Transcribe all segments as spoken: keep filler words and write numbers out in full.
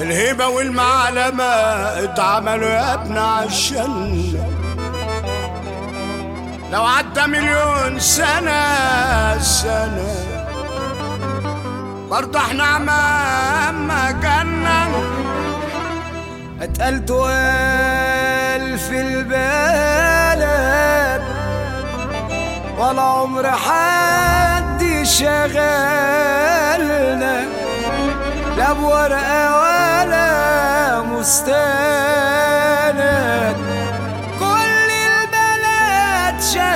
الهيبة والمعلمة اتعملوا يا ابن عشان لو عدى مليون سنة سنة برضه احنا أمام جنة. اتقلت وقال في البلد ولا عمر حد شغلنا لا بورقة ولا مستند، كل البلد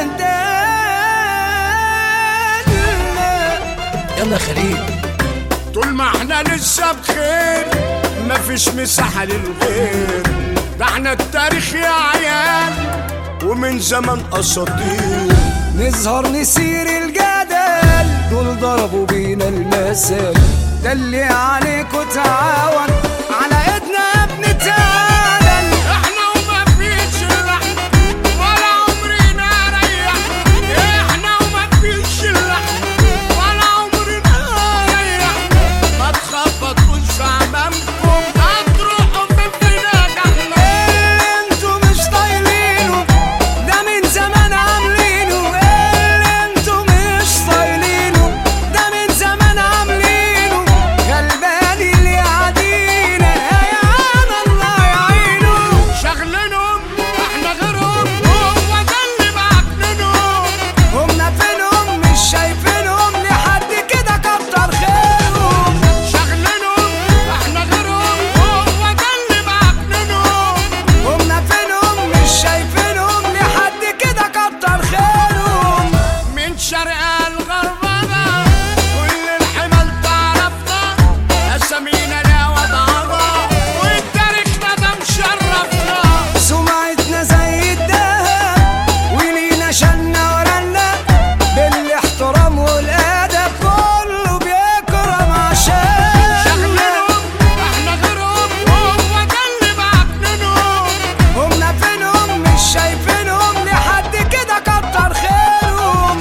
شهدنا. يلا خليل، طول ما احنا لسه بخير مفيش مساحة للغير، ده احنا التاريخ يا عيال ومن زمن اساطير. نظهر نسير الجدل دول ضربوا بينا المثل، ده اللي عليكوا تعاون على ايدنا ابن تعالى. احنا وما فيش اللحن ولا عمرنا ريح، احنا وما فيش اللحن ولا عمرنا ريح. ما تخبطوش في عمامكم هتروحوا في فيناك احنا. اللي انتوا مش طايلينه ده من زمان عاملينه، اللي انتوا مش طايلينه ده من زمان عاملينه. غلبان اللي قاعدينا يا الله يعينه، شغلنهم احنا غيرهم هو ده اللي معجننهم. هما فينهم مش شايفينهم لحد كده كتر خيرهم. شغلنهم احنا غيرهم هو ده اللي معجننهم. هما فينهم مش شايفينهم لحد كده كتر خيرهم. من شرق الغربنا كل الحمل تعرفنا، اسامينا لا وضعنا والتاريخنا ده مشرفنا. سمعتنا زي الدهب ولينا شنا ورنا، بالاحترام والادب كله بيكرم عشاننا. شغلنهم احنا غيرهم هو ده اللي معجننهم. هما فينهم مش شايفينهم لحد كده كتر خيرهم.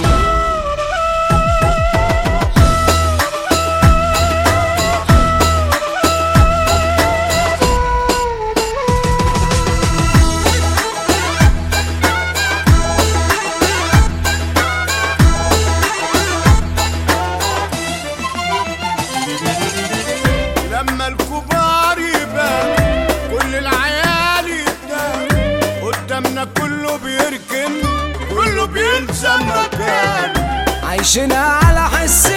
لما الكبار يبان كل العيال يتنام، قدامنا كله بيركن كله بيلزم مكان. عايشين على حس